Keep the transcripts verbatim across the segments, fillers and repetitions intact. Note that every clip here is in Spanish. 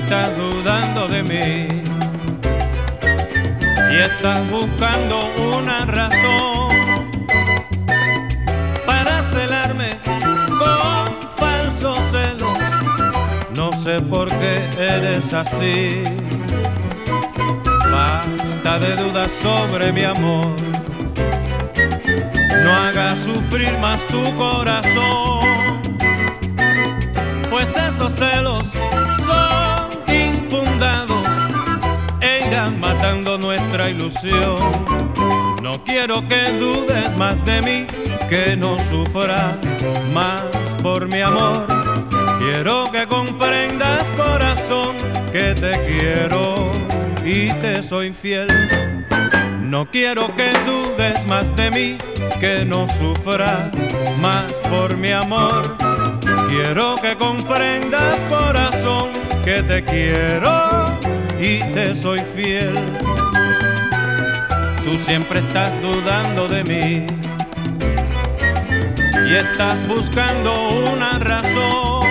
estás dudando de mí y estás buscando una razón para celarme con falsos celos. No sé por qué eres así. Basta de dudas sobre mi amor. No hagas sufrir más tu corazón, pues esos celos son infundados e irán matando nuestra ilusión. No quiero que dudes más de mí, que no sufras más por mi amor. Quiero que comprendas, corazón, que te quiero y te soy fiel. No quiero que dudes más de mí, que no sufras más por mi amor. Quiero que comprendas, corazón, que te quiero y te soy fiel. Tú siempre estás dudando de mí y estás buscando una razón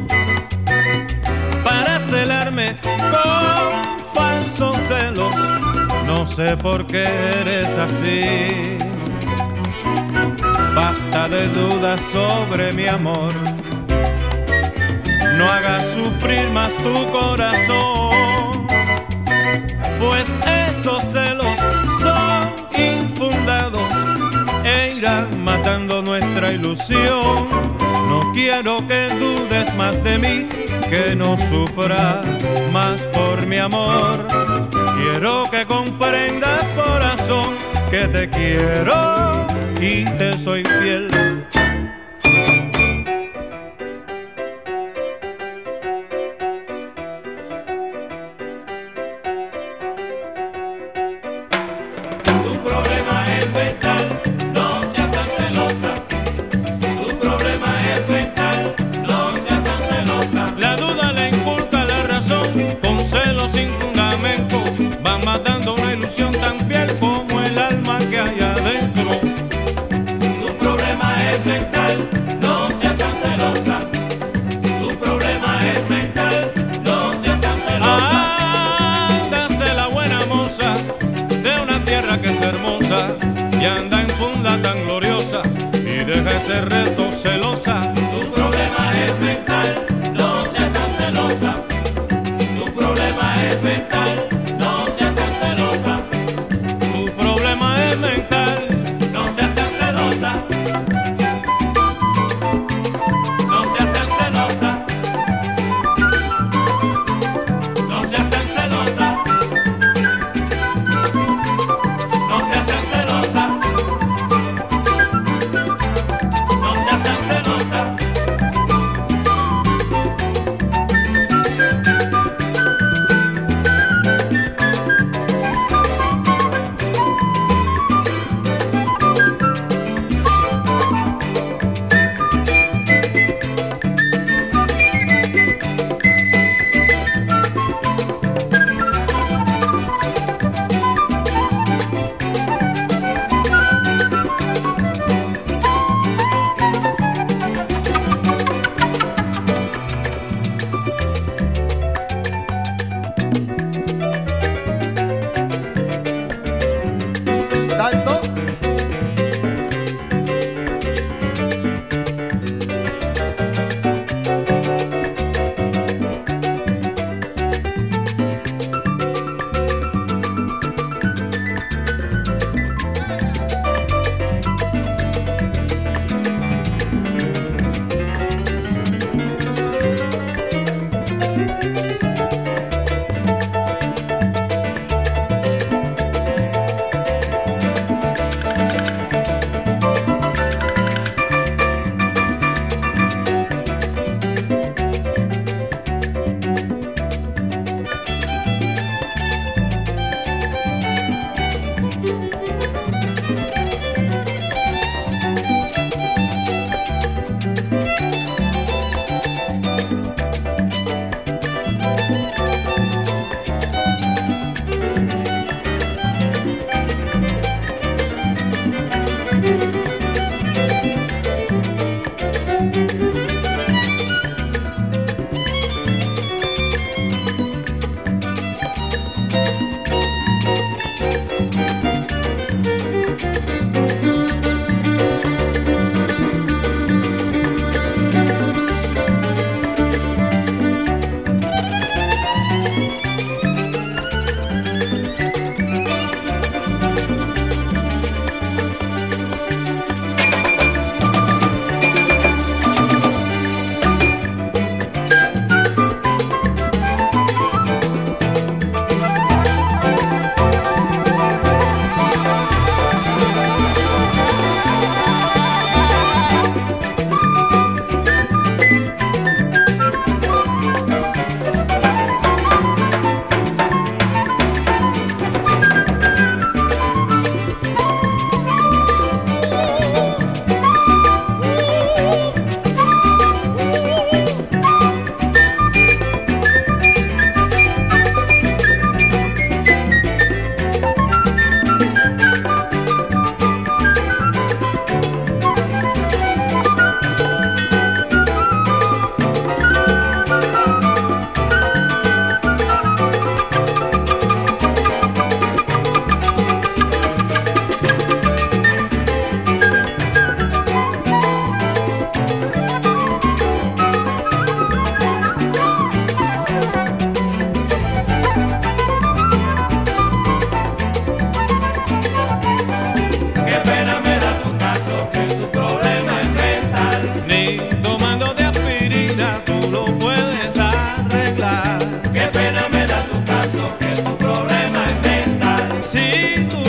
para celarme con falsos celos. No sé por qué eres así. Basta de dudas sobre mi amor. No hagas sufrir más tu corazón, pues esos celos son infundados e irán matando nuestra ilusión. No quiero que dudes más de mí, que no sufras más por mi amor. Quiero que comprendas, corazón, que te quiero y te soy fiel. Tu problema es mental, no seas tan celosa. Tu problema es mental, no seas tan celosa. La duda le inculca la razón, con celos sin fundamento van matando una ilusión tan fiel como el alma que hay adentro. Tu problema es mental.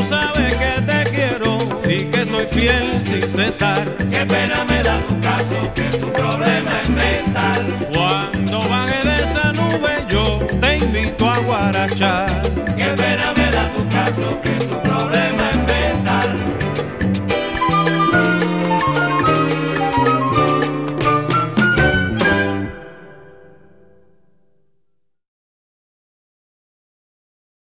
sabe que te quiero y que soy fiel sin cesar. Qué pena me da tu